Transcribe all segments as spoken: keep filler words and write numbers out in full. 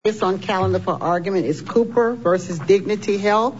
This on calendar for argument is Cooper versus Dignity Health.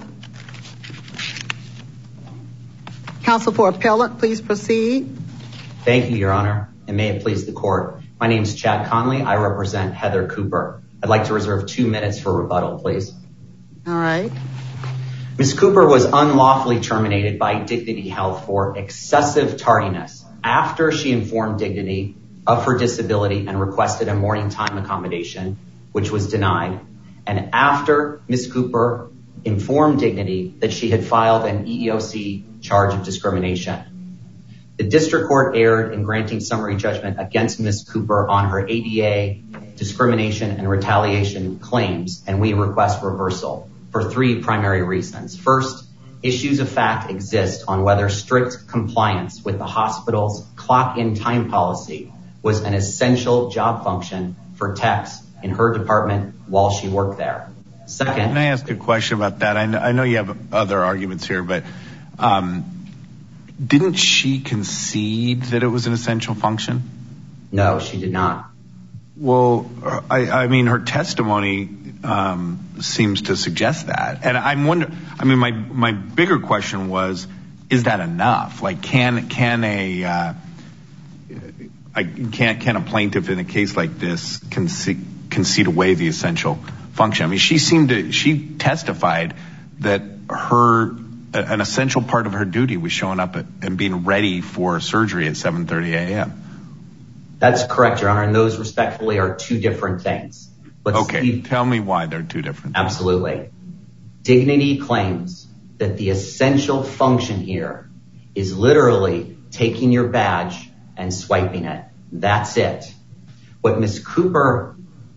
Counsel for appellant, please proceed. Thank you, Your Honor, and may it please the court. My name is Chad Conley. I represent Heather Cooper. I'd like to reserve two minutes for rebuttal, please. All right. Miz Cooper was unlawfully terminated by Dignity Health for excessive tardiness after she informed Dignity of her disability and requested a morning time accommodation, which was denied, and after Miz Cooper informed Dignity that she had filed an E E O C charge of discrimination. The district court erred in granting summary judgment against Miz Cooper on her A D A discrimination and retaliation claims, and we request reversal for three primary reasons. First, issues of fact exist on whether strict compliance with the hospital's clock-in time policy was an essential job function for techs in her department while she worked there. Second, can I ask a question about that? I know, I know you have other arguments here, but um, didn't she concede that it was an essential function? No, she did not. Well, I, I mean, her testimony um, seems to suggest that, and I'm wondering. I mean, my my bigger question was, is that enough? Like, can can a uh, I, can can a plaintiff in a case like this concede? concede away the essential function? I mean, she seemed to, she testified that her, an essential part of her duty was showing up at, and being ready for surgery at seven thirty a.m. That's correct, Your Honor, and those respectfully are two different things. But okay, Steve, tell me why they're two different things. Absolutely. Dignity claims that the essential function here is literally taking your badge and swiping it. That's it. What Miz Cooper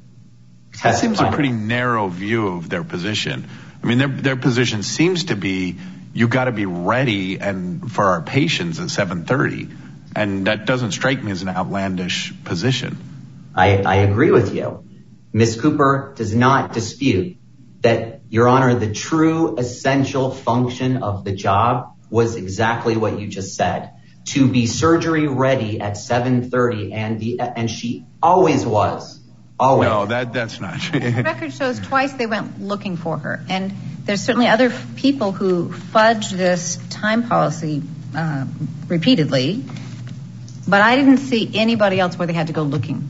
That seems a pretty narrow view of their position. I mean, their their position seems to be, you got to be ready and for our patients at seven thirty, and that doesn't strike me as an outlandish position. I, I agree with you. Miz Cooper does not dispute that, Your Honor, the true essential function of the job was exactly what you just said, to be surgery ready at seven thirty, and the and she always was. Always. No, that that's not true. The record shows twice they went looking for her, and there's certainly other people who fudge this time policy uh, repeatedly, but I didn't see anybody else where they had to go looking.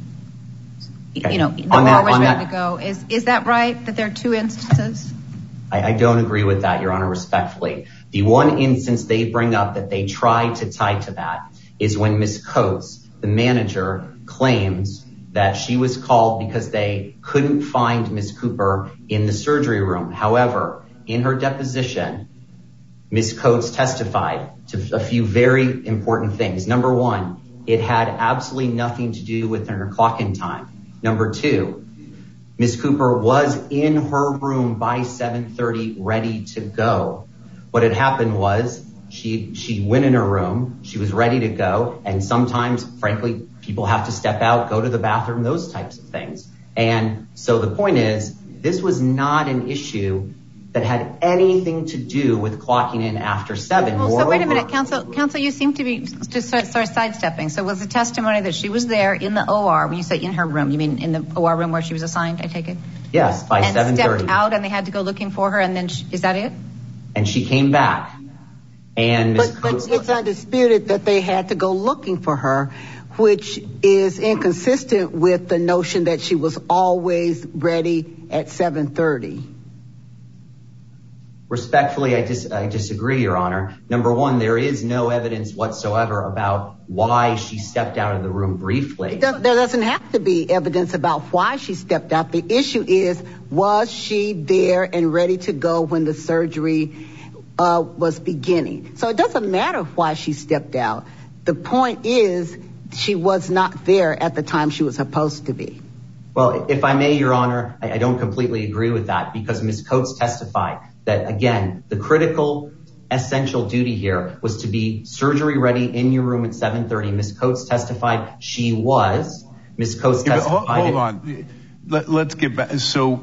Okay. You know, the on that, war was on ready that, to go. Is is that right, that there are two instances? I, I don't agree with that, Your Honor, respectfully. The one instance they bring up that they try to tie to that is when Miz Coates, the manager, claims that she was called because they couldn't find Miz Cooper in the surgery room. However, in her deposition, Miz Coates testified to a few very important things. Number one, it had absolutely nothing to do with her clock-in time. Number two, Miz Cooper was in her room by seven thirty, ready to go. What had happened was she she went in her room, she was ready to go, and sometimes, frankly, people have to step out, go to the bathroom, those types of things. And so the point is, this was not an issue that had anything to do with clocking in after seven. Well, so wait a minute, counsel, counsel, you seem to be just sort of sidestepping. So was the testimony that she was there in the O R, when you say in her room, you mean in the O R room where she was assigned, I take it? Yes, by seven thirty. And stepped out and they had to go looking for her, and then, she, is that it? And she came back. And Miz But, Coates, but it's undisputed that they had to go looking for her, which is inconsistent with the notion that she was always ready at seven thirty. Respectfully, I, dis- I disagree, Your Honor. Number one, there is no evidence whatsoever about why she stepped out of the room briefly. There doesn't have to be evidence about why she stepped out. The issue is, was she there and ready to go when the surgery uh, was beginning? So it doesn't matter why she stepped out. The point is, she was not there at the time she was supposed to be. Well, if I may, Your Honor, I, I don't completely agree with that, because Miz Coates testified that, again, the critical essential duty here was to be surgery ready in your room at seven thirty. Miz Coates testified she was. Miz Coates testified. Yeah, hold, hold on. Let, let's get back. So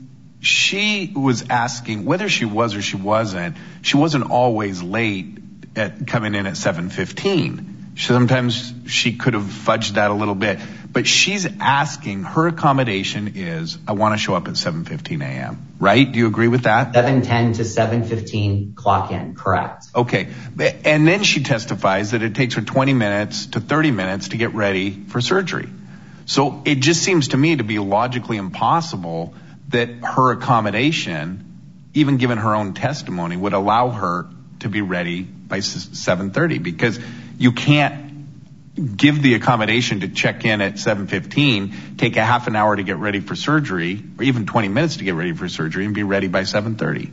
she was asking whether she was or she wasn't. She wasn't always late at coming in at seven fifteen. Sometimes she could have fudged that a little bit. But she's asking, her accommodation is, I want to show up at seven fifteen a.m., right? Do you agree with that? seven ten to seven fifteen clock in, correct. Okay. And then she testifies that it takes her twenty minutes to thirty minutes to get ready for surgery. So it just seems to me to be logically impossible that her accommodation, even given her own testimony, would allow her to be ready by seven thirty, because you can't give the accommodation to check in at seven fifteen, take a half an hour to get ready for surgery, or even twenty minutes to get ready for surgery, and be ready by seven thirty.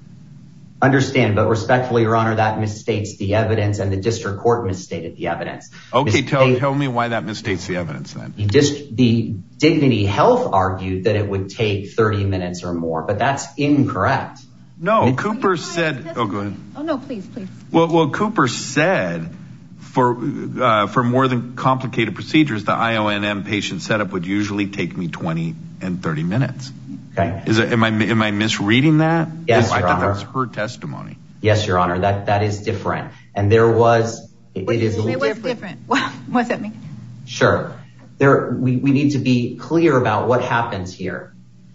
Understand, but respectfully, Your Honor, that misstates the evidence, and the district court misstated the evidence. Okay, tell, tell me why that misstates the evidence then. The, dist- the Dignity Health argued that it would take thirty minutes or more, but that's incorrect. No, it, Cooper said, oh, go ahead. Oh, no, please, please. Well, well, Cooper said for uh, for more than complicated procedures, the I O N M patient setup would usually take me twenty and thirty minutes. Okay. Is it, am I am I misreading that? Yes, I Your thought Honor. that was her testimony. Yes, Your Honor, that, that is different. And there was, it, it is... It was different. What does that mean? Sure. There, we, we need to be clear about what happens here.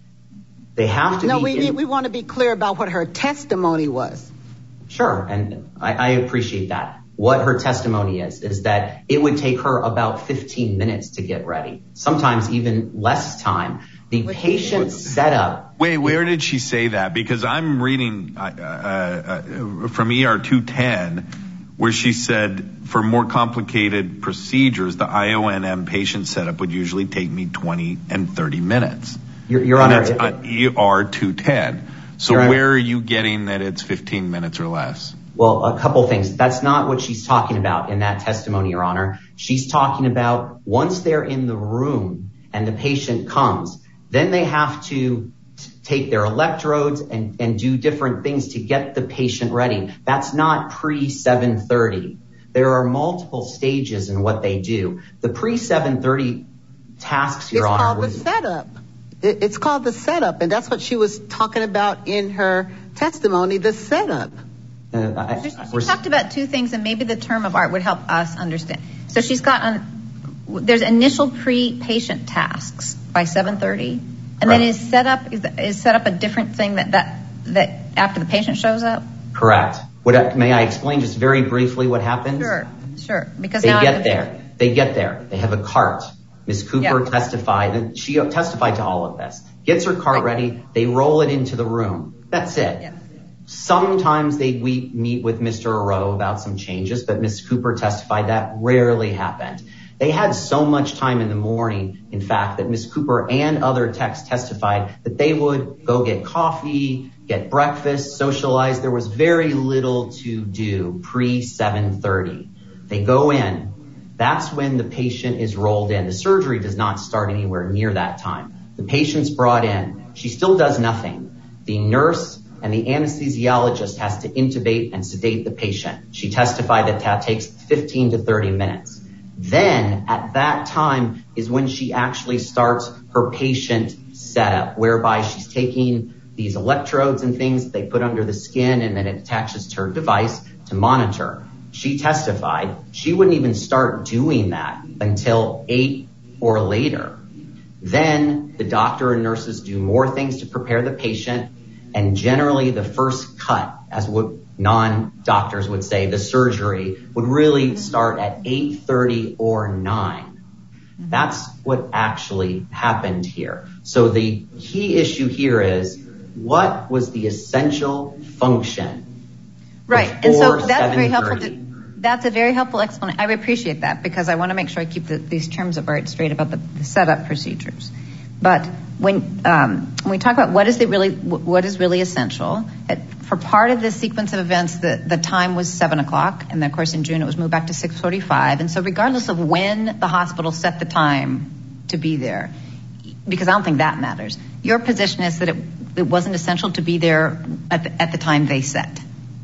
They have to no, be... we, in, need, we want to be clear about what her testimony was. Sure, and I, I appreciate that. What her testimony is, is that it would take her about fifteen minutes to get ready, sometimes even less time. The patient setup... Wait, where did she say that? Because I'm reading uh, uh, uh, from E R two ten, where she said, for more complicated procedures, the I O N M patient setup would usually take me twenty and thirty minutes. Your, Your Honor... That's on E R two ten. So Your where Honor, are you getting that it's fifteen minutes or less? Well, a couple things. That's not what she's talking about in that testimony, Your Honor. She's talking about once they're in the room and the patient comes, then they have to t- take their electrodes and, and do different things to get the patient ready. That's not pre seven thirty. There are multiple stages in what they do. The pre seven thirty tasks, Your it's Honor... It's called was, the setup. It, it's called the setup, and that's what she was talking about in her testimony, the setup. Uh, I, She, she we're, talked about two things, and maybe the term of art would help us understand. So she's got on, there's initial pre-patient tasks by seven thirty, and then is set up is, is set up a different thing that, that that after the patient shows up. Correct. Would I, may I explain just very briefly what happens? Sure, sure. Because they now get I'm there. They get there. They have a cart. Miz Cooper Yeah. testified, and she testified to all of this. Gets her cart Right. ready. They roll it into the room. That's it. Yeah. Sometimes they we meet with Mister Arrow about some changes, but Miz Cooper testified that rarely happened. They had so much time in the morning, in fact, that Miz Cooper and other techs testified that they would go get coffee, get breakfast, socialize. There was very little to do pre seven thirty. They go in. That's when the patient is rolled in. The surgery does not start anywhere near that time. The patient's brought in. She still does nothing. The nurse and the anesthesiologist has to intubate and sedate the patient. She testified that that takes fifteen to thirty minutes. Then at that time is when she actually starts her patient setup, whereby she's taking these electrodes and things that they put under the skin, and then it attaches to her device to monitor. She testified she wouldn't even start doing that until eight or later. Then the doctor and nurses do more things to prepare the patient, and generally the first cut, as what non-doctors would say, the surgery, would really start at eight thirty or nine. That's what actually happened here. So the key issue here is, what was the essential function? Right, and so before that's very helpful. seven thirty? To, that's a very helpful explanation. I appreciate that, because I want to make sure I keep the, these terms of art straight about the, the setup procedures. But when um, when we talk about what is the really what is really essential, for part of this sequence of events, the, the time was seven o'clock, and then of course in June it was moved back to six forty-five. And so regardless of when the hospital set the time to be there, because I don't think that matters, your position is that it, it wasn't essential to be there at the, at the time they set.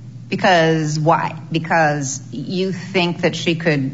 Because why? Because you think that she could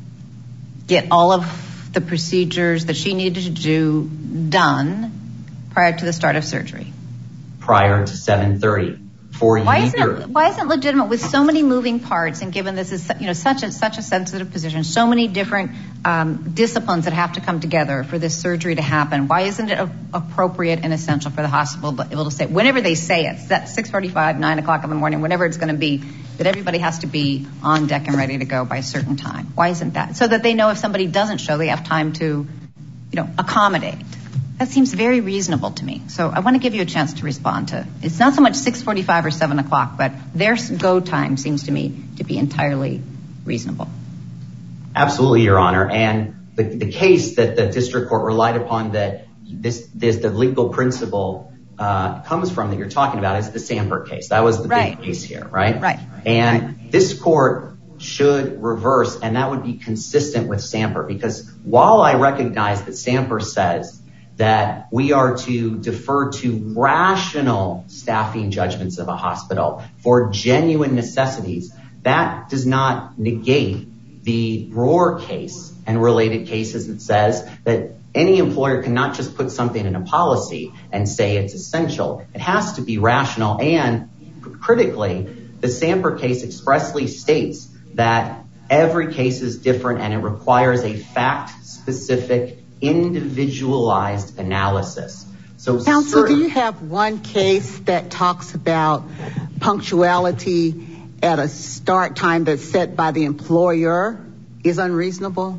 get all of the procedures that she needed to do done prior to the start of surgery. Prior to seven thirty. for why years. Isn't it, why isn't it legitimate with so many moving parts, and given this is you know such a such a sensitive position, so many different um, disciplines that have to come together for this surgery to happen? Why isn't it a, appropriate and essential for the hospital to be able to say, whenever they say it, that six forty-five, nine o'clock in the morning, whenever it's going to be, that everybody has to be on deck and ready to go by a certain time? Why isn't that? So that they know if somebody doesn't show, they have time to, you know, accommodate. That seems very reasonable to me. So I want to give you a chance to respond to. It's not so much six forty-five or seven o'clock, but their go time seems to me to be entirely reasonable. Absolutely, Your Honor. And the, the case that the district court relied upon, that this, this the legal principle uh, comes from that you're talking about, is the Samper case. That was the right. big case here, right? Right. And right. this court should reverse, and that would be consistent with Samper, because while I recognize that Samper says that we are to defer to rational staffing judgments of a hospital for genuine necessities, that does not negate the Rohr case and related cases that says that any employer cannot just put something in a policy and say it's essential. It has to be rational. And critically, the Samper case expressly states that every case is different and it requires a fact-specific, individualized analysis. So, Counsel, certain- do you have one case that talks about punctuality at a start time that's set by the employer is unreasonable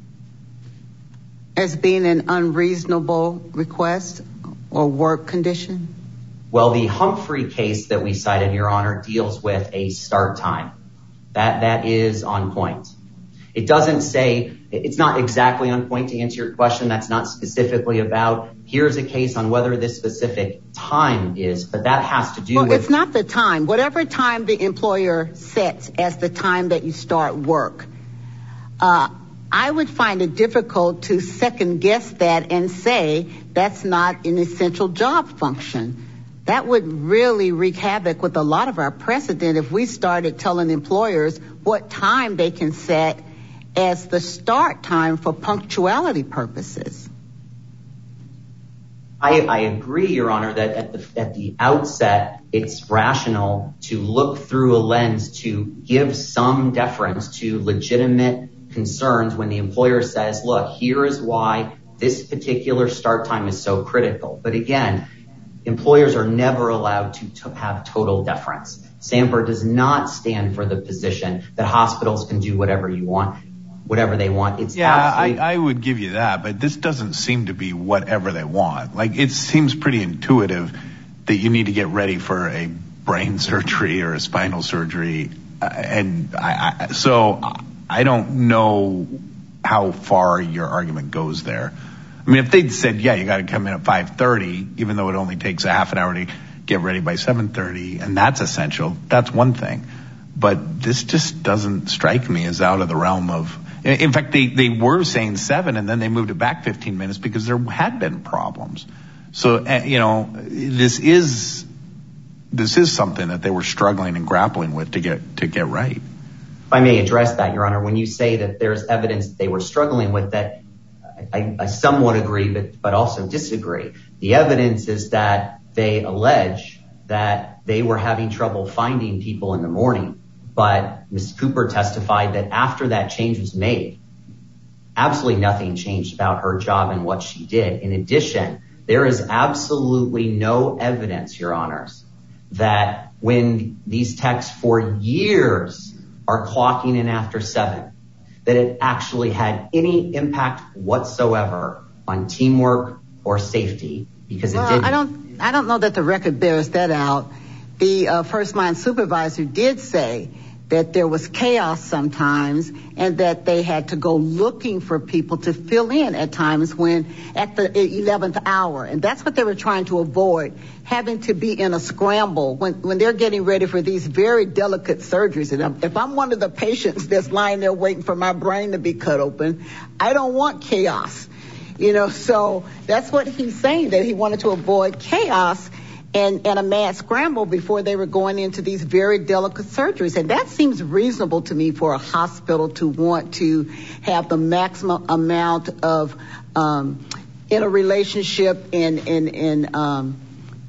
as being an unreasonable request or work condition? Well, the Humphrey case that we cited, Your Honor, deals with a start time. That that is on point. It doesn't say, it's not exactly on point to answer your question. That's not specifically about, here's a case on whether this specific time is, but that has to do well, with... It's not the time. Whatever time the employer sets as the time that you start work, uh, I would find it difficult to second guess that and say that's not an essential job function. That would really wreak havoc with a lot of our precedent if we started telling employers what time they can set as the start time for punctuality purposes. I, I agree, Your Honor, that at the, at the outset, it's rational to look through a lens to give some deference to legitimate concerns when the employer says, look, here is why this particular start time is so critical. But again, employers are never allowed to, to have total deference. Samper does not stand for the position that hospitals can do whatever you want, whatever they want. It's yeah, absolutely- I, I would give you that, but this doesn't seem to be whatever they want. Like, it seems pretty intuitive that you need to get ready for a brain surgery or a spinal surgery. Uh, and I, I, so I don't know how far your argument goes there. I mean, if they'd said, yeah, you got to come in at five thirty, even though it only takes a half an hour to get ready by seven thirty, and that's essential, that's one thing. But this just doesn't strike me as out of the realm of... In fact, they, they were saying seven, and then they moved it back fifteen minutes because there had been problems. So, uh, you know, this is this is something that they were struggling and grappling with to get to get right. If I may address that, Your Honor, when you say that there's evidence that they were struggling with that, I, I somewhat agree, but, but also disagree. The evidence is that they allege that they were having trouble finding people in the morning. But Miz Cooper testified that after that change was made, absolutely nothing changed about her job and what she did. In addition, there is absolutely no evidence, Your Honors, that when these techs for years are clocking in after seven, that it actually had any impact whatsoever on teamwork or safety, because it well, didn't. I don't, I don't know that the record bears that out. The uh, first line supervisor did say that there was chaos sometimes and that they had to go looking for people to fill in at times when at the eleventh hour. And that's what they were trying to avoid, having to be in a scramble when, when they're getting ready for these very delicate surgeries. And if I'm one of the patients that's lying there waiting for my brain to be cut open, I don't want chaos. You know, so that's what he's saying, that he wanted to avoid chaos and, and a mad scramble before they were going into these very delicate surgeries. And that seems reasonable to me for a hospital to want to have the maximum amount of um, interrelationship and, and, and um,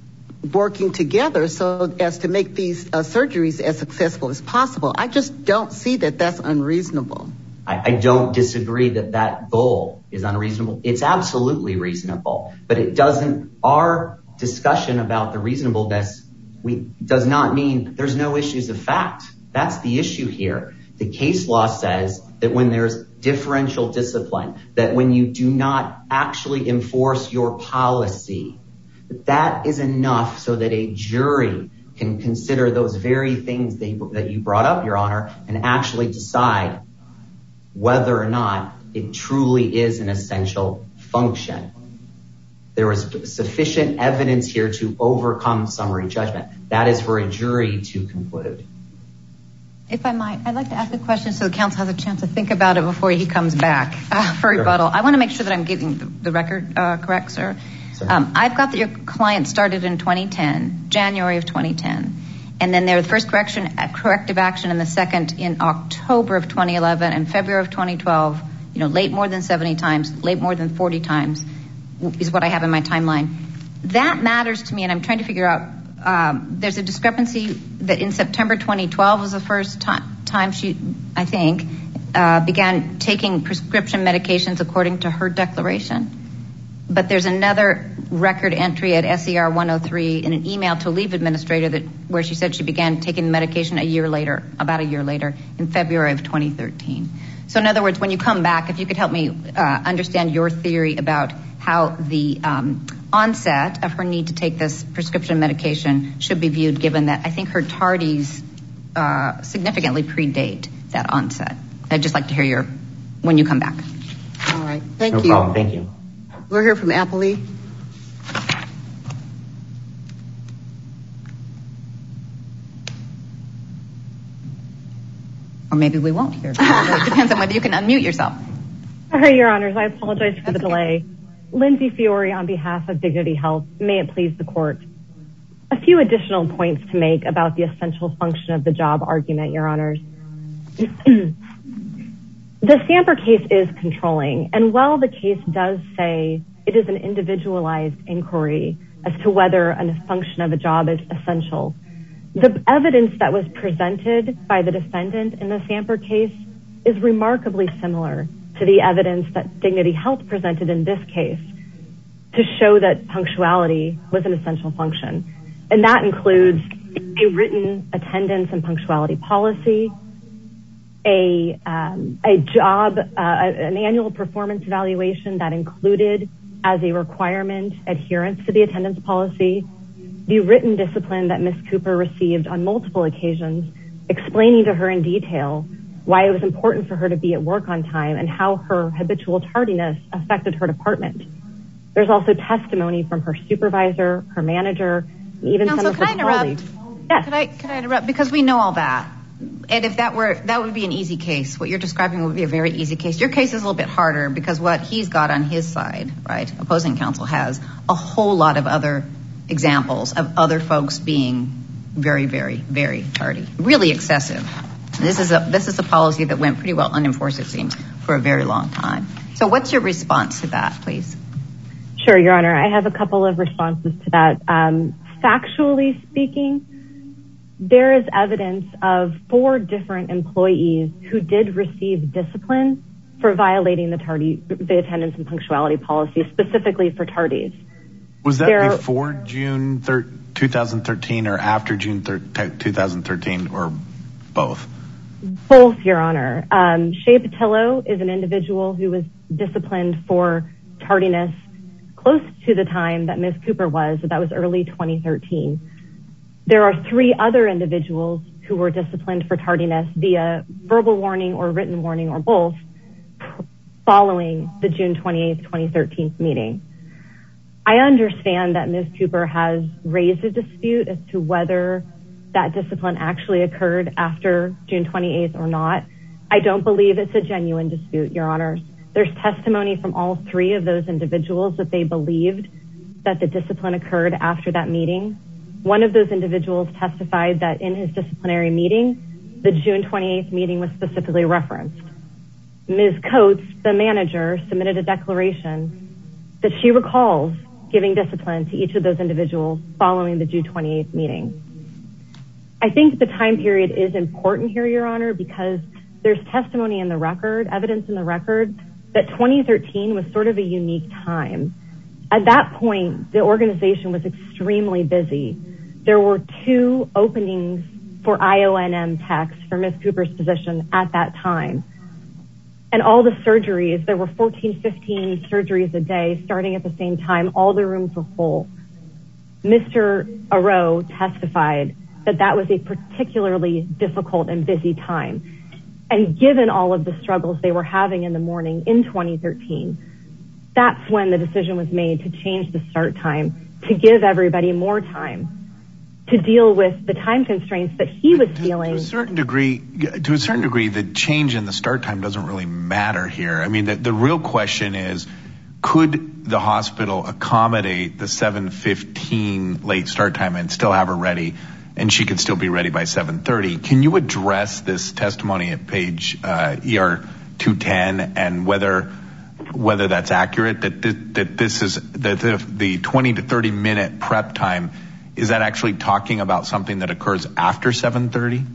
working together so as to make these uh, surgeries as successful as possible. I just don't see that that's unreasonable. I, I don't disagree that that goal is unreasonable. It's absolutely reasonable, but it doesn't, our discussion about the reasonableness we does not mean there's no issues of fact. That's the issue here. The case law says that when there's differential discipline, that when you do not actually enforce your policy, that is enough so that a jury can consider those very things they, that you brought up, Your Honor, and actually decide whether or not it truly is an essential function. There is sufficient evidence here to overcome summary judgment. That is for a jury to conclude. If I might, I'd like to ask a question so the counsel has a chance to think about it before he comes back uh, for rebuttal. I want to make sure that I'm getting the, the record uh, correct, sir. Um, I've got that your client started in twenty ten, January of twenty ten, and then their first correction, uh, corrective action, and the second in October of twenty eleven and February of twenty twelve. You know, late more than seventy times, late more than forty times is what I have in my timeline. That matters to me, and I'm trying to figure out. Um, there's a discrepancy that in September twenty twelve was the first time, time she, I think, uh, began taking prescription medications according to her declaration. But there's another record entry at S E R one oh three in an email to a leave administrator that where she said she began taking the medication a year later, about a year later, in February of twenty thirteen. So in other words, when you come back, if you could help me uh, understand your theory about how the um, onset of her need to take this prescription medication should be viewed, given that I think her tardies uh, significantly predate that onset. I'd just like to hear your, when you come back. All right. Thank no you. No problem. Thank you. We'll hear from Appley. Or maybe we won't hear. It depends on whether you can unmute yourself. Sorry, Your Honors. I apologize for That's the delay. Okay. Lindsay Fiore on behalf of Dignity Health. May it please the court. A few additional points to make about the essential function of the job argument, Your Honors. The Stamper case is controlling, and while the case does say it is an individualized inquiry as to whether a function of a job is essential, the evidence that was presented by the defendant in the Stamper case is remarkably similar to the evidence that Dignity Health presented in this case to show that punctuality was an essential function. And that includes a written attendance and punctuality policy, a um, a job, uh, an annual performance evaluation that included as a requirement adherence to the attendance policy, the written discipline that Miz Cooper received on multiple occasions, explaining to her in detail why it was important for her to be at work on time and how her habitual tardiness affected her department. There's also testimony from her supervisor, her manager, and even Counsel, some of her colleagues. Yes. Could I, could I interrupt? Because we know all that. And if that were, that would be an easy case. What you're describing would be a very easy case. Your case is a little bit harder because what he's got on his side, right, opposing counsel has a whole lot of other examples of other folks being very, very, very tardy, really excessive. This is a this is a policy that went pretty well unenforced, it seems, for a very long time. So what's your response to that, please? Sure, Your Honor. I have a couple of responses to that. Um, factually speaking, there is evidence of four different employees who did receive discipline for violating the tardy, the attendance and punctuality policy, specifically for tardies. Was that there, before June twenty thirteen or after June twenty thirteen, or both? Both, Your Honor. Um, Shea Patillo is an individual who was disciplined for tardiness close to the time that Miz Cooper was, so that was early twenty thirteen. There are three other individuals who were disciplined for tardiness via verbal warning or written warning or both following the June twenty-eighth, twenty thirteen meeting. I understand that Miz Cooper has raised a dispute as to whether that discipline actually occurred after June twenty-eighth or not. I don't believe it's a genuine dispute, Your Honors. There's testimony from all three of those individuals that they believed that the discipline occurred after that meeting. One of those individuals testified that in his disciplinary meeting, the June twenty-eighth meeting was specifically referenced. Miz Coates, the manager, submitted a declaration that she recalls giving discipline to each of those individuals following the June twenty-eighth meeting. I think the time period is important here, Your Honor, because there's testimony in the record, evidence in the record, that twenty thirteen was sort of a unique time. At that point, the organization was extremely busy. There were two openings for I O N M techs for Miz Cooper's position at that time. And all the surgeries, there were fourteen, fifteen surgeries a day starting at the same time. All the rooms were full. Mister Arrow testified that that was a particularly difficult and busy time. And given all of the struggles they were having in the morning in twenty thirteen, that's when the decision was made to change the start time, to give everybody more time to deal with the time constraints that he was feeling. To a certain degree, to a certain degree, the change in the start time doesn't really matter here. I mean, the, the real question is, could the hospital accommodate the seven fifteen late start time and still have her ready, and she could still be ready by seven thirty? Can you address this testimony at page uh, E R two ten and whether whether that's accurate, that this, that this is that the, the twenty to thirty minute prep time, is that actually talking about something that occurs after seven thirty?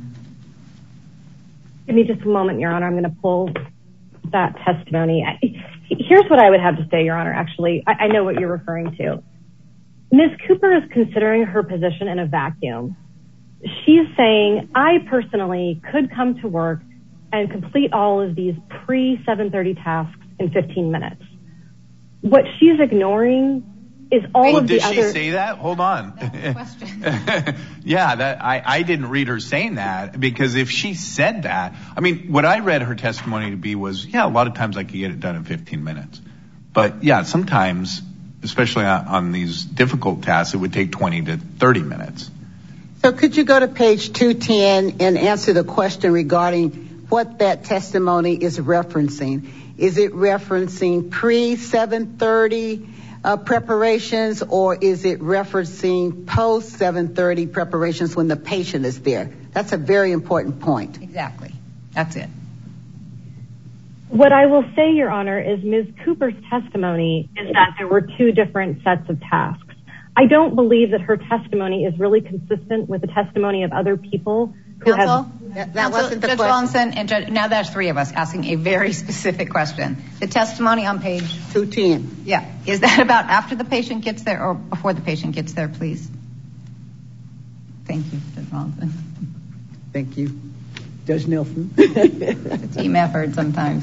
Give me just a moment, Your Honor. I'm going to pull that testimony. Here's what I would have to say, Your Honor. Actually, I, I know what you're referring to. Miz Cooper is considering her position in a vacuum. She's saying, I personally could come to work and complete all of these pre seven thirty tasks in fifteen minutes. What she's ignoring is all well, of the did other... Did she say that? Hold on. That's the question. yeah, that I, I didn't read her saying that, because if she said that, I mean, what I read her testimony to be was, yeah, a lot of times I could get it done in fifteen minutes. But yeah, sometimes, especially on, on these difficult tasks, it would take twenty to thirty minutes. So could you go to page two ten and answer the question regarding what that testimony is referencing? Is it referencing pre seven thirty uh, preparations, or is it referencing post seven thirty preparations when the patient is there? That's a very important point. Exactly. That's it. What I will say, Your Honor, is Miz Cooper's testimony is that there were two different sets of tasks. I don't believe that her testimony is really consistent with the testimony of other people who Counsel? have... That, that Counsel, wasn't the Judge question. Rawlinson and Judge, now there's three of us asking a very specific question. The testimony on page two ten. Yeah. Is that about after the patient gets there or before the patient gets there, please? Thank you, Judge Rawlinson. Thank you, Judge Nelson. It's a team effort sometimes.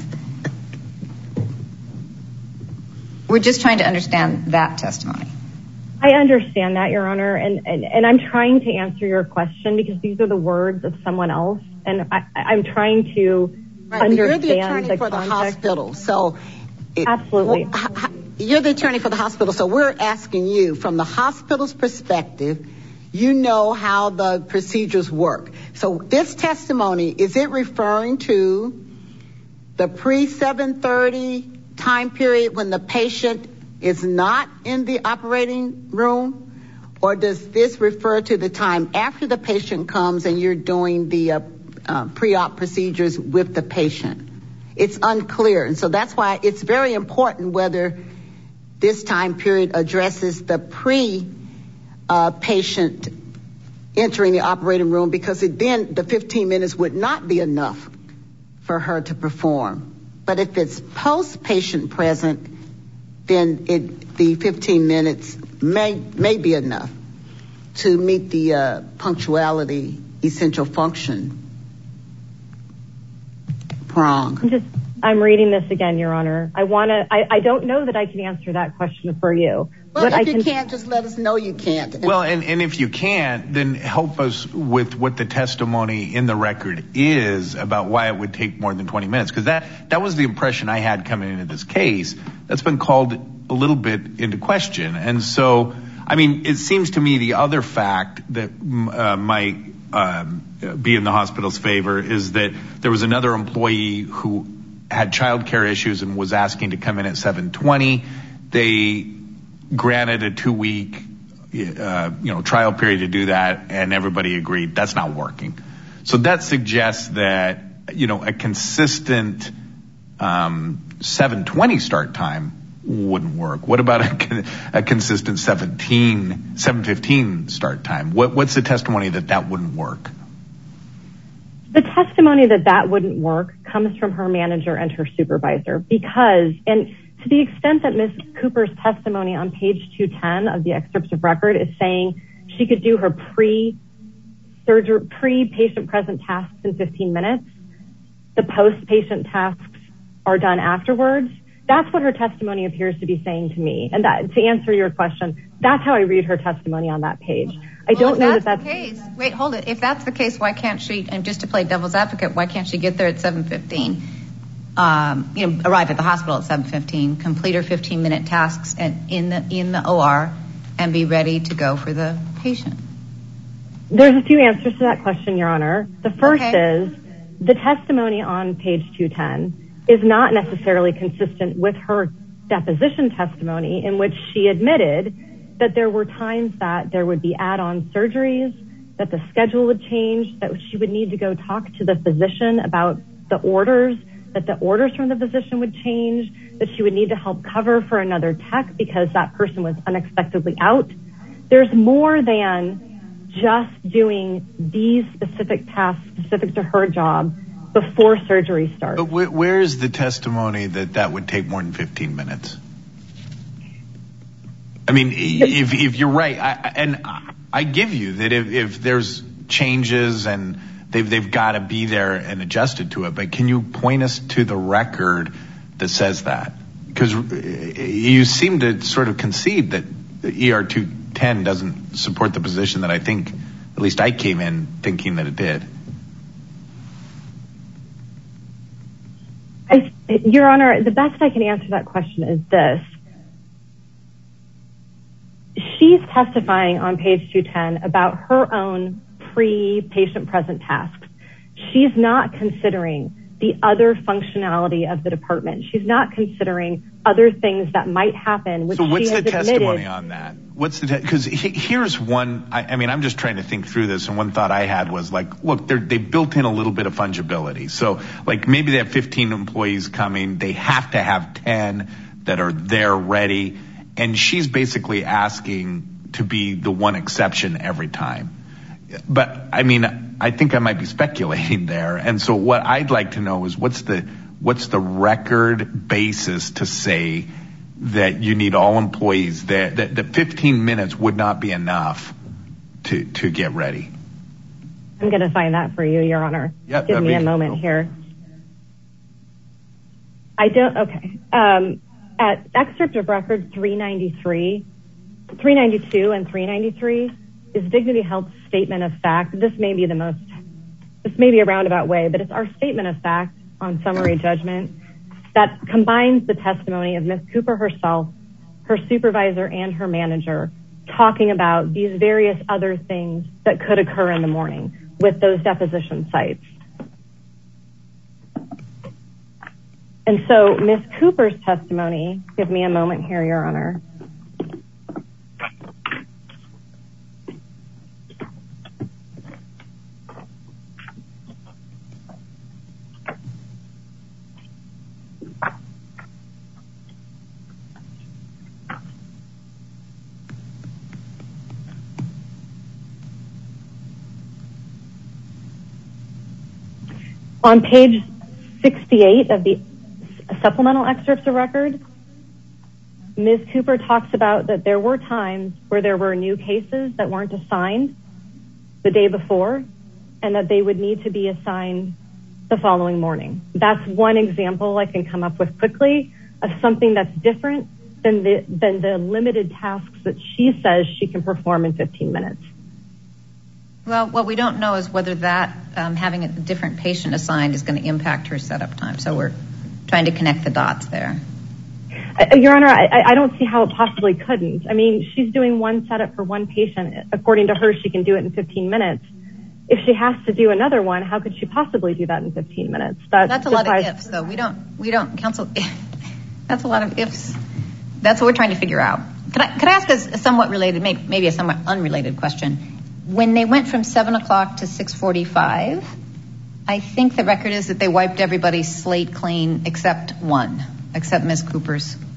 We're just trying to understand that testimony. I understand that, Your Honor, and, and, and I'm trying to answer your question because these are the words of someone else, and I, I'm trying to right, understand you're the attorney the for context. the hospital, so it, Absolutely. Well, you're the attorney for the hospital, so we're asking you from the hospital's perspective. You know how the procedures work. So this testimony, is it referring to the pre seven thirty time period when the patient is not in the operating room, or does this refer to the time after the patient comes and you're doing the uh, uh, pre-op procedures with the patient? It's unclear, and so that's why it's very important whether this time period addresses the pre-patient uh, entering the operating room, because it, then the fifteen minutes would not be enough for her to perform. But if it's post-patient present, then it, the fifteen minutes may may be enough to meet the uh, punctuality essential function prong. I'm just, I'm reading this again, Your Honor. I want to, I, I don't know that I can answer that question for you. Well, what if I you can, can't, just let us know you can't. Well, and, and if you can't, then help us with what the testimony in the record is about why it would take more than twenty minutes. Because that, that was the impression I had coming into this case. That's been called a little bit into question. And so, I mean, it seems to me the other fact that uh, might um, be in the hospital's favor is that there was another employee who had childcare issues and was asking to come in at seven twenty. They granted a two-week, uh, you know, trial period to do that, and everybody agreed that's not working. So that suggests that, you know, a consistent um, seven twenty start time wouldn't work? What about a, a consistent seventeen, seven fifteen start time? What, what's the testimony that that wouldn't work? The testimony that that wouldn't work comes from her manager and her supervisor because, and to the extent that Miz Cooper's testimony on page two ten of the excerpts of record is saying she could do her pre-surgery, pre-patient present tasks in fifteen minutes, the post-patient tasks are done afterwards. That's what her testimony appears to be saying to me. And that, to answer your question, that's how I read her testimony on that page. I well, don't know that's that that's the case. Wait, hold it. If that's the case, why can't she, and just to play devil's advocate, why can't she get there at seven fifteen? Um, you know, arrive at the hospital at seven fifteen, complete her fifteen minute tasks and in the, in the O R and be ready to go for the patient? There's a few answers to that question, Your Honor. The first Okay. is the testimony on page two ten is not necessarily consistent with her deposition testimony in which she admitted that there were times that there would be add-on surgeries, that the schedule would change, that she would need to go talk to the physician about the orders, that the orders from the physician would change, that she would need to help cover for another tech because that person was unexpectedly out. There's more than just doing these specific tasks specific to her job before surgery starts. But wh- where is the testimony that that would take more than fifteen minutes? I mean, if if you're right, I, and I give you that if, if there's changes and they've they've got to be there and adjusted to it, but can you point us to the record that says that? Because you seem to sort of concede that the E R two ten doesn't support the position that I think, at least I came in thinking that it did. I, Your Honor, the best I can answer that question is this. She's testifying on page two ten about her own pre-patient present tasks. She's not considering the other functionality of the department. She's not considering other things that might happen. Which so what's she has the testimony admitted. on that? What's the because te- he, here's one. I, I mean, I'm just trying to think through this, and one thought I had was like, look, they're, they built in a little bit of fungibility. So like maybe they have fifteen employees coming. They have to have ten that are there ready, and she's basically asking to be the one exception every time. But I mean, I think I might be speculating there. And so what I'd like to know is what's the what's the record basis to say that you need all employees there, that, that fifteen minutes would not be enough to, to get ready? I'm going to find that for you, Your Honor. Yep, Give me a moment cool. here. I don't, okay. Um, at excerpt of record three ninety-three, three ninety-two and three ninety-three is Dignity Health's statement of fact. This may be the most, this may be a roundabout way, but it's our statement of fact on summary judgment that combines the testimony of Miz Cooper herself, her supervisor, and her manager talking about these various other things that could occur in the morning with those deposition sites. And so Miz Cooper's testimony, give me a moment here, Your Honor. On page sixty-eight of the supplemental excerpts of record, Miz Cooper talks about that there were times where there were new cases that weren't assigned the day before and that they would need to be assigned the following morning. That's one example I can come up with quickly of something that's different than the, than the limited tasks that she says she can perform in fifteen minutes. Well, what we don't know is whether that um, having a different patient assigned is going to impact her setup time. So we're trying to connect the dots there. Uh, Your Honor, I, I don't see how it possibly couldn't. I mean, she's doing one setup for one patient. According to her, she can do it in fifteen minutes. If she has to do another one, how could she possibly do that in fifteen minutes? That that's a lot of ifs, though. We don't, we don't counsel. That's a lot of ifs. That's what we're trying to figure out. Could I, could I ask a somewhat related, maybe a somewhat unrelated question? When they went from seven o'clock to six forty-five, I think the record is that they wiped everybody's slate clean except one, except Miz Cooper's.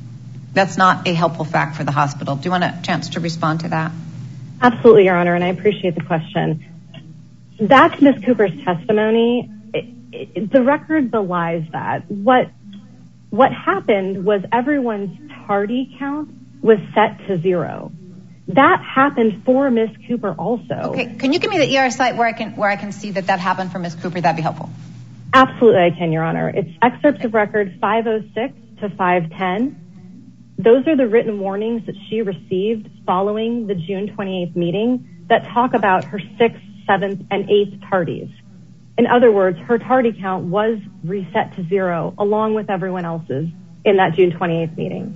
that's not a helpful fact for the hospital. Do you want a chance to respond to that? Absolutely, Your Honor, and I appreciate the question. That's Miz Cooper's testimony. It, it, the record belies that. What what happened was everyone's tardy count was set to zero. That happened for Miz Cooper also. Okay, can you give me the E R site where I can where I can see that that happened for Miz Cooper? That'd be helpful. Absolutely, I can, Your Honor. It's excerpts of record five oh six to five ten. Those are the written warnings that she received following the June twenty-eighth meeting that talk about her sixth, seventh, and eighth tardies. In other words, her tardy count was reset to zero along with everyone else's in that June twenty-eighth meeting.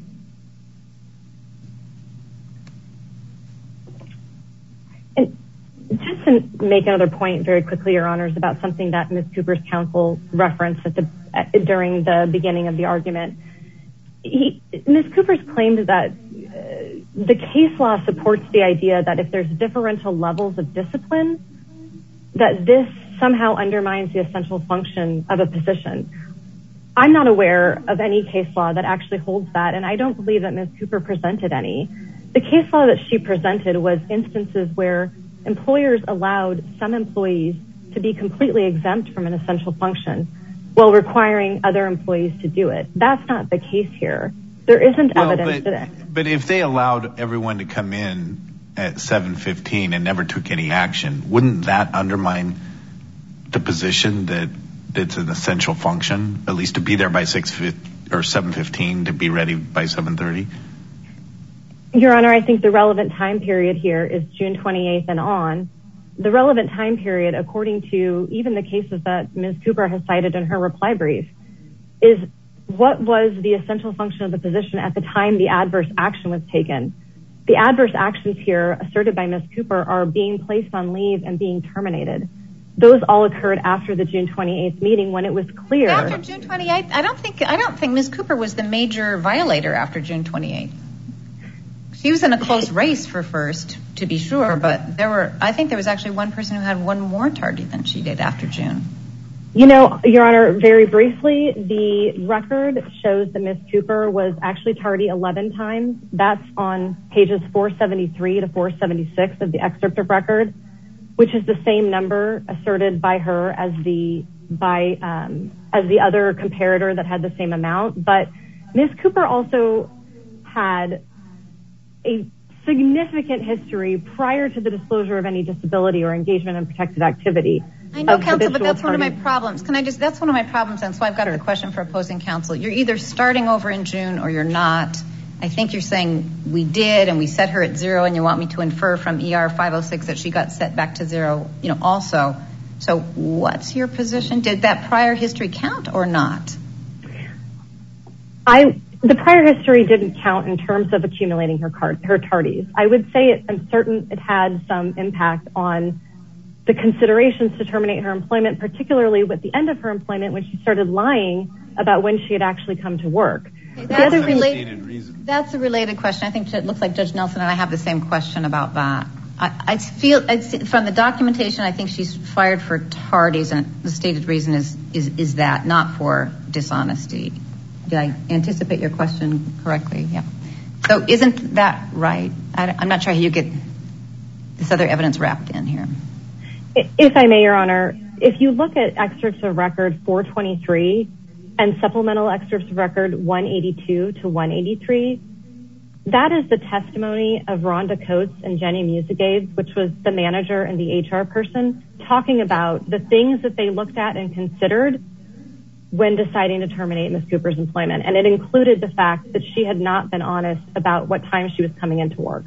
And just to make another point very quickly, Your Honors, about something that Miz Cooper's counsel referenced at the at, during the beginning of the argument. He, Miz Cooper's claimed that uh, the case law supports the idea that if there's differential levels of discipline, that this somehow undermines the essential function of a position. I'm not aware of any case law that actually holds that, and I don't believe that Miz Cooper presented any. The case law that she presented was instances where employers allowed some employees to be completely exempt from an essential function while requiring other employees to do it. That's not the case here. There isn't well, evidence but, that. But if they allowed everyone to come in at seven fifteen and never took any action, wouldn't that undermine the position that it's an essential function, at least to be there by six or seven fifteen to be ready by seven thirty? Your Honor, I think the relevant time period here is June twenty-eighth and on. The relevant time period, according to even the cases that Miz Cooper has cited in her reply brief, is what was the essential function of the position at the time the adverse action was taken. The adverse actions here asserted by Miz Cooper are being placed on leave and being terminated. Those all occurred after the June twenty-eighth meeting when it was clear. After June twenty-eighth, I don't think I don't think Miz Cooper was the major violator after June twenty-eighth. She was in a close race for first, to be sure, but there were, I think there was actually one person who had one more tardy than she did after June. You know, Your Honor, very briefly, the record shows that Miz Cooper was actually tardy eleven times. That's on pages four seventy-three to four seventy-six of the excerpt of record, which is the same number asserted by her as the by um, as the other comparator that had the same amount. But Miz Cooper also had a significant history prior to the disclosure of any disability or engagement in protected activity. I know, counsel, but that's one of my problems. Can I just, that's one of my problems, and so I've got a question for opposing counsel. You're either starting over in June or you're not. I think you're saying we did and we set her at zero, and you want me to infer from E R five oh six that she got set back to zero, you know, also. So what's your position? Did that prior history count or not? I, the prior history didn't count in terms of accumulating her card, her tardies. I would say it, I'm certain it had some impact on the considerations to terminate her employment, particularly with the end of her employment when she started lying about when she had actually come to work. Okay, that's, a related, that's a related question. I think it looks like Judge Nelson and I have the same question about that. I, I feel I, from the documentation, I think she's fired for tardies, and the stated reason is is, is that, not for dishonesty. Did I anticipate your question correctly? Yeah. So isn't that right? I, I'm not sure how you get this other evidence wrapped in here. If I may, Your Honor, if you look at excerpts of record four twenty-three and supplemental excerpts of record one eighty-two to one eighty-three, that is the testimony of Rhonda Coates and Jenny Musicades, which was the manager and the H R person, talking about the things that they looked at and considered when deciding to terminate Miz Cooper's employment. And it included the fact that she had not been honest about what time she was coming into work.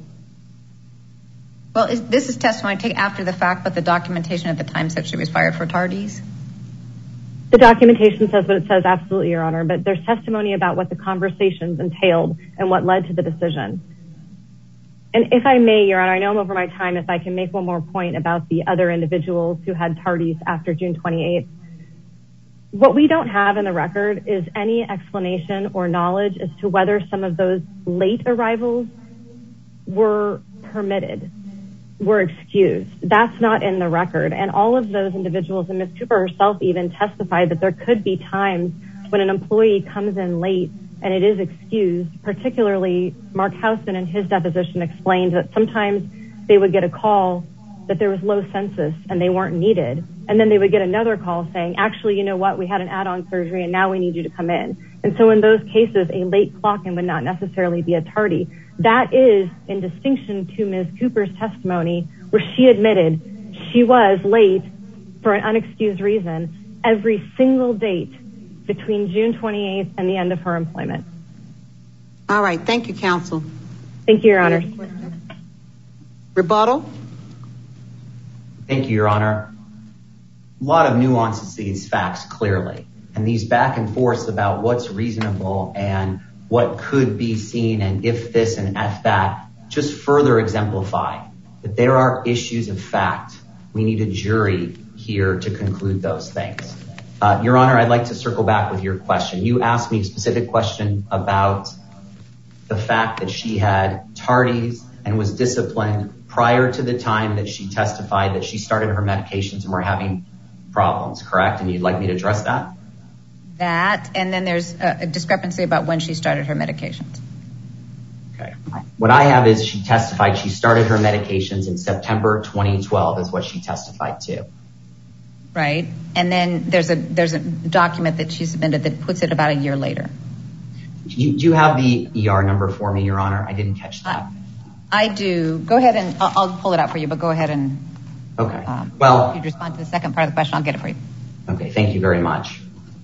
Well, is, this is testimony taken after the fact, but the documentation at the time said she was fired for tardies? The documentation says what it says, absolutely, Your Honor, but there's testimony about what the conversations entailed and what led to the decision. And if I may, Your Honor, I know I'm over my time, if I can make one more point about the other individuals who had tardies after June twenty-eighth. What we don't have in the record is any explanation or knowledge as to whether some of those late arrivals were permitted, were excused. That's not in the record. And all of those individuals, and Miz Cooper herself even testified that there could be times when an employee comes in late and it is excused. Particularly, Mark Houston in his deposition explained that sometimes they would get a call that there was low census and they weren't needed. And then they would get another call saying, actually, you know what, we had an add-on surgery and now we need you to come in. And so in those cases, a late clock-in would not necessarily be a tardy. That is in distinction to Miz Cooper's testimony, where she admitted she was late for an unexcused reason every single date between June twenty-eighth and the end of her employment. All right. Thank you, counsel. Thank you, Your Honor. Rebuttal? Thank you, Your Honor. A lot of nuances to these facts, clearly. And these back and forths about what's reasonable and what could be seen and if this and if that just further exemplify that there are issues of fact. We need a jury here to conclude those things. Uh, Your Honor, I'd like to circle back with your question. You asked me a specific question about the fact that she had tardies and was disciplined prior to the time that she testified that she started her medications and were having problems, correct? And you'd like me to address that? That, and then there's a, a discrepancy about when she started her medications. Okay. What I have is she testified she started her medications in September twenty twelve is what she testified to. Right. And then there's a there's a document that she submitted that puts it about a year later. You, do you have the E R number for me, Your Honor? I didn't catch that. I, I do. Go ahead and I'll, I'll pull it out for you, but go ahead and okay. Um, well, if you respond to the second part of the question, I'll get it for you. Okay. Thank you very much.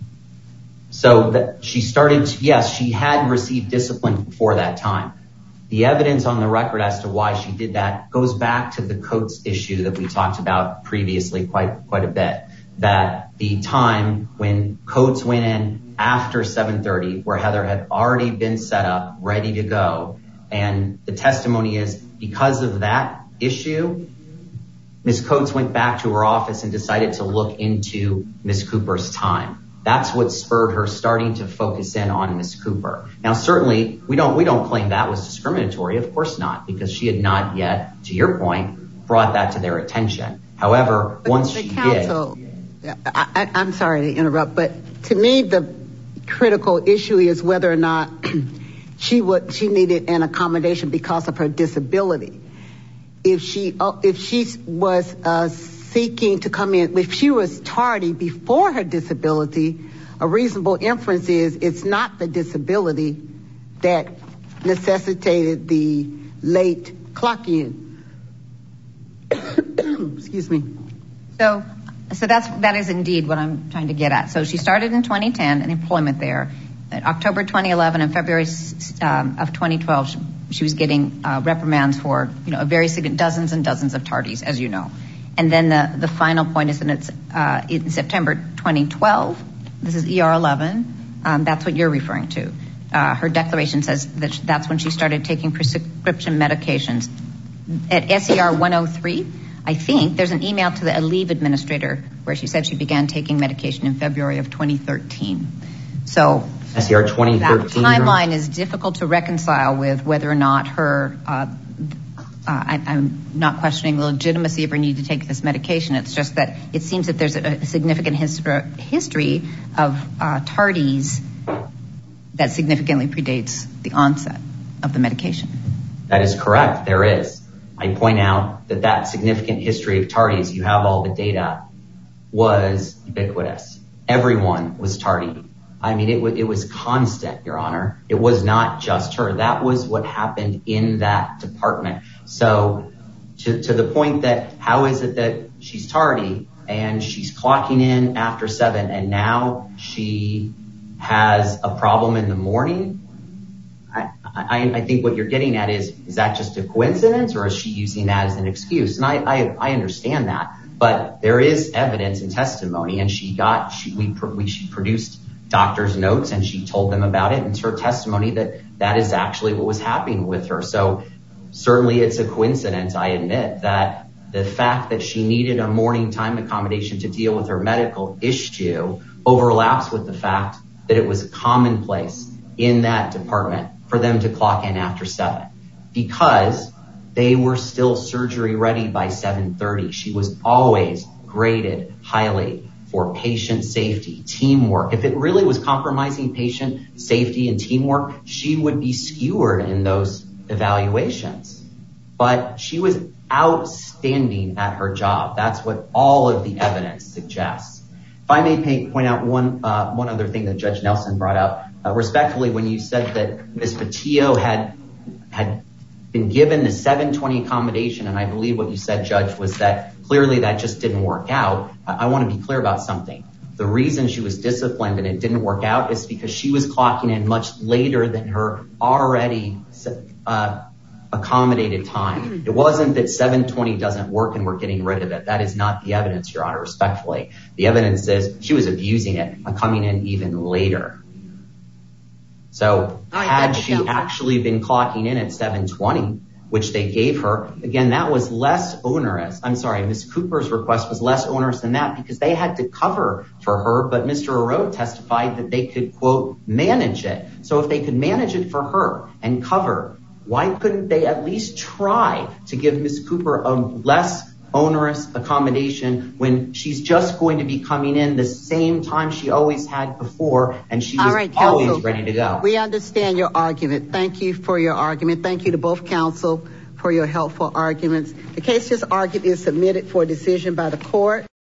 So that she started, to, yes, she had received discipline before that time. The evidence on the record as to why she did that goes back to the Coates issue that we talked about previously quite quite a bit. That the time when Coates went in after seven thirty, where Heather had already been set up, ready to go, and the testimony is because of that issue, Miz Coates went back to her office and decided to look into Miz Cooper's time. That's what spurred her starting to focus in on Miz Cooper. Now, certainly, we don't we don't claim that was discriminatory. Of course not, because she had not yet, to your point, brought that to their attention. However, but once she counsel, did... I, I, I'm sorry to interrupt, but to me, the critical issue is whether or not she would she needed an accommodation because of her disability. If she if she was uh, seeking to come in, if she was tardy before her disability, a reasonable inference is it's not the disability that necessitated the late clock in. Excuse me. So, so that's that is indeed what I'm trying to get at. So she started in twenty ten, an employment there. In October twenty eleven and February um, of twenty twelve, she, she was getting uh, reprimands for you know a very significant dozens and dozens of tardies, as you know. And then the, the final point is that it's uh, in September twenty twelve. This is E R eleven. Um, that's what you're referring to. Uh, her declaration says that that's when she started taking prescription medications. At S E R one oh three, I think, there's an email to the Aleve administrator where she said she began taking medication in February of twenty thirteen. So S E R twenty thirteen. That timeline is difficult to reconcile with whether or not her... Uh, Uh, I, I'm not questioning the legitimacy of her need to take this medication. It's just that it seems that there's a, a significant history, history of uh, tardies that significantly predates the onset of the medication. That is correct. There is. I point out that that significant history of tardies, you have all the data, was ubiquitous. Everyone was tardy. I mean, it, w- it was constant, Your Honor. It was not just her. That was what happened in that department. So to, to the point that how is it that she's tardy and she's clocking in after seven and now she has a problem in the morning? I, I, I think what you're getting at is, is that just a coincidence or is she using that as an excuse? And I, I, I understand that, but there is evidence and testimony, and she got, she, we, we, she produced doctor's notes and she told them about it, and it's her testimony that that is actually what was happening with her. So certainly it's a coincidence, I admit, that the fact that she needed a morning time accommodation to deal with her medical issue overlaps with the fact that it was commonplace in that department for them to clock in after seven because they were still surgery ready by seven thirty. She was always graded highly for patient safety, teamwork. If it really was compromising patient safety and teamwork, she would be skewered in those evaluations. But she was outstanding at her job. That's what all of the evidence suggests. If I may pay, point out one uh, one other thing that Judge Nelson brought up, uh, respectfully, when you said that Miz Patillo had had been given the seven twenty accommodation, and I believe what you said, Judge, was that clearly that just didn't work out. I, I want to be clear about something. The reason she was disciplined and it didn't work out is because she was clocking in much later than her already uh, accommodated time. It wasn't that seven twenty doesn't work and we're getting rid of it. That is not the evidence, Your Honor, respectfully. The evidence says she was abusing it and coming in even later. So had she actually been clocking in at seven twenty, which they gave her, again, that was less onerous. I'm sorry, Miz Cooper's request was less onerous than that because they had to cover for her, but Mister Arroyo testified that they could, quote, manage it. So if they could manage it for her and cover, why couldn't they at least try to give Miz Cooper a less onerous accommodation when she's just going to be coming in the same time she always had before and she was All right, always counsel, ready to go? We understand your argument. Thank you for your argument. Thank you to both counsel for your helpful arguments. The case just argued is submitted for decision by the court.